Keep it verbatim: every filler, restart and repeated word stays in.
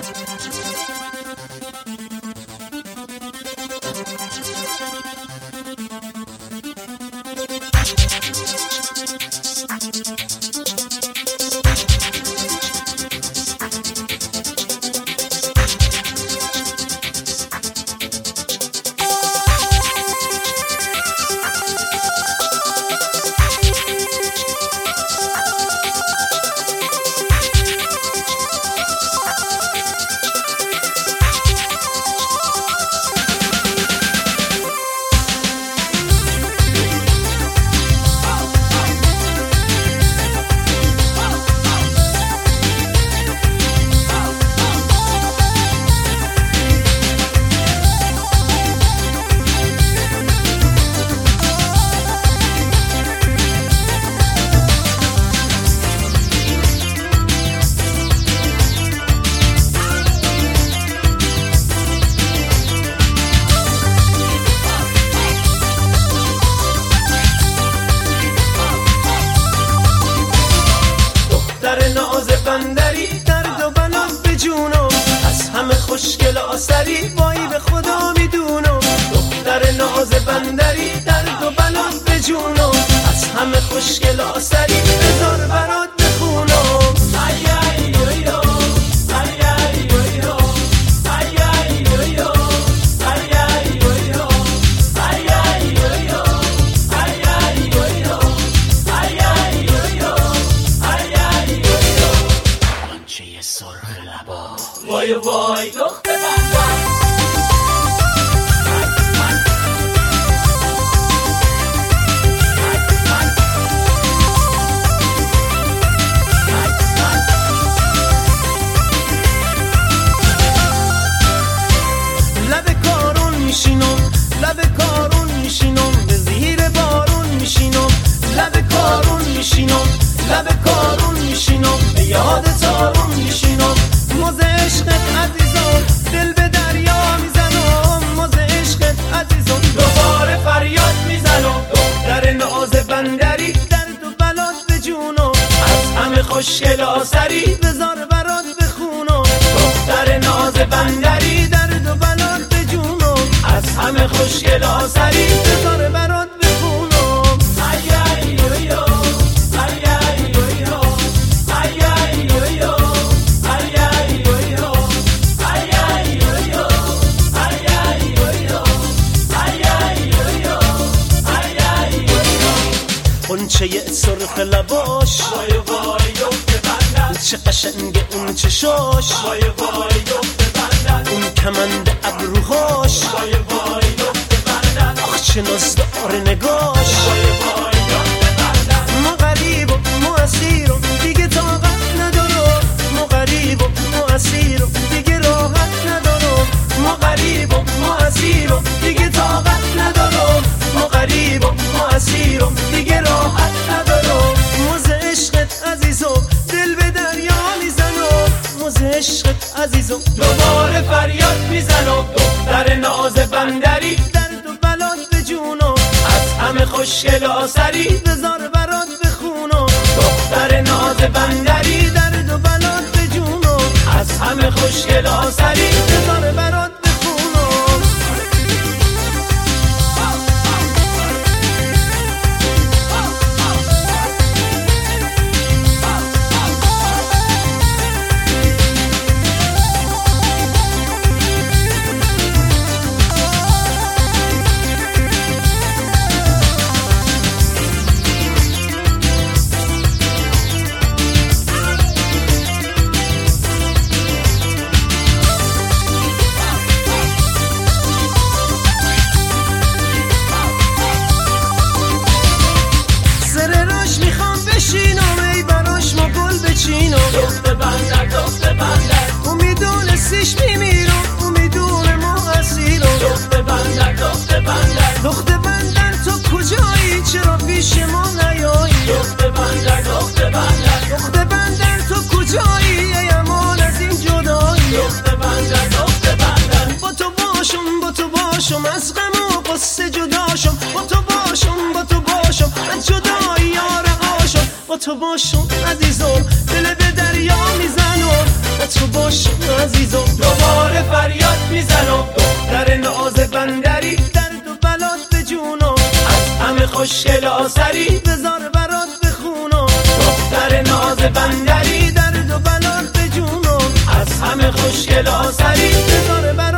خوشگل آسری وای به خدا میدونم، دختر ناز بندری درد و بلاد به جونم، از همه خوشگل آسری بذار برات بخونم. ای ای یو یو ای ای یو یو ای ای یو یو ای ای یو یو ای ای یو یو ای ای یو یو ای ای یو یو ای ای یو یو آنچه سرخ لبا وای وای دختر لب کارون میشینم لب کارون میشینم به زیر بارون میشینم لب کارون میشینم لب کارون میشینم به یاد تارون میشینم مز عشقت عزیزم دل به دریا میزنم مز عشقت عزیزم دوباره فریاد میزنم دختر ناز بندری درد و بلاد به جونم از همه خوشگل آسری بذار برات بخونم دختر ناز بندری درد و بلاد به جونم از همه خوشگل آسری بذار برات بخونم. ای ای یو یو ای ای یو یو ای ای یو یو ای ای یو یو ای ای یو یو ای ای یو یو ای ای یو یو ای ای یو یو غنچه سرخ لباش وای وای دختر بندر چه قشنگه اون چشاش وای وای دختر بندر اون کمند ابروهاش وای وای دختر بندر آخ چه نازدار نگاش وای وای دختر بندر ما غریب و ما اسیر و دیگه طاقت ندارم ما غریب و ما اسیر و دیگه راحت ندارم ما غریب و ما اسیر و دیگه طاقت ندارم ما غریب و ما اسیر و دیگه راحت ندارم مز عشقت عزیزم دل به دریا میزنم مز عشقت عزیزم دوباره فریاد میزنم دختر ناز بندری درد و بلاد به جونم از همه خوشگل آسری بذار برات بخونم دختر ناز بندری درد و بلاد به جونم از همه خوشگل آسری بذار برات بخونم. دختر بندر دختر بندر امیدونستیش میمیرم امیدون ما اسیرم دختر بندر دختر بندر دختر بندر تو کجایی چرا پیش ما نیایی دختر بندر دختر بندر دختر بندر تو کجایی ای امان از این جدایی دختر بندر دختر بندر با تو باشم با تو باشم از غم و قصه جداشم با تو باشم با تو باشم از جدایی یار عاشم با تو باشم عزیزم دل به دریا میزنم با تو باش عزیزم، دوباره فریاد میزنم دختر ناز بندری، درد و بلات به جونم از همه خوشگل آسری، بذار برات بخونم دختر ناز بندری، درد و بلات به جونم از همه خوشگل آسری، بذار برات